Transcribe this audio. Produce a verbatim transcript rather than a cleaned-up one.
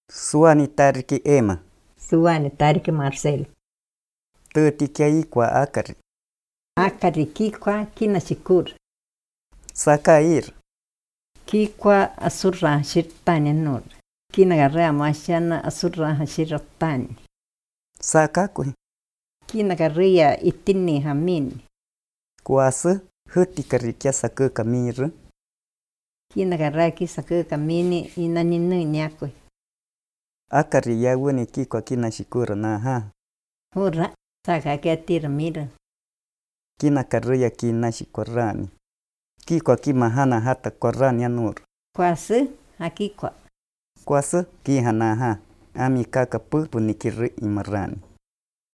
Suani tariki Emma. Suani tariki Marcelo. Tati kia ikwa akari. Akari kikwa kina shikur. Sakair. Kikwa asurra shirtani nur. Kina garrea mashana asurra shirtani. Sakakui. Kina garrea itini hamin. Kuasa huti karikia saku kamir. Kina garrea ki saku kamini inaninu nyakui. Akari ya wuni kikwa kina shikura na ha. Hurra saka kia tira mira. Kina karuya kina shikorani. Kikwa kima hana hata korani ya nur. Kuasa hakikwa. Kuasa ki hana ha. Ami kaka pupu nikiri imarani.